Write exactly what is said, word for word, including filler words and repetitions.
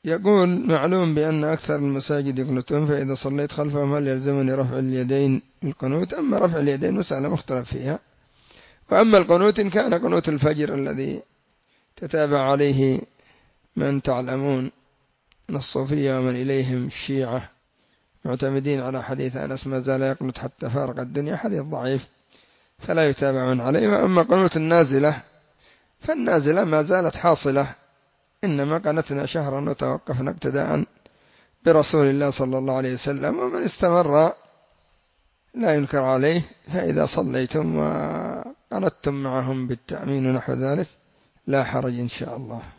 يقول: معلوم بأن أكثر المساجد يقنتون، فإذا صليت خلفهم هل يلزمني رفع اليدين القنوت؟ أما رفع اليدين مسألة مختلف فيها، وأما القنوت إن كان قنوت الفجر الذي تتابع عليه من تعلمون من الصوفية ومن إليهم الشيعة معتمدين على حديث أنس ما زال يقنت حتى فارق الدنيا، حديث ضعيف فلا يتابعون عليه. وأما قنوت النازلة فالنازلة ما زالت حاصلة، إنما قنتنا شهرا وتوقفنا اقتداء برسول الله صلى الله عليه وسلم، ومن استمر لا ينكر عليه. فإذا صليتم وقنتم معهم بالتأمين ونحو ذلك لا حرج إن شاء الله.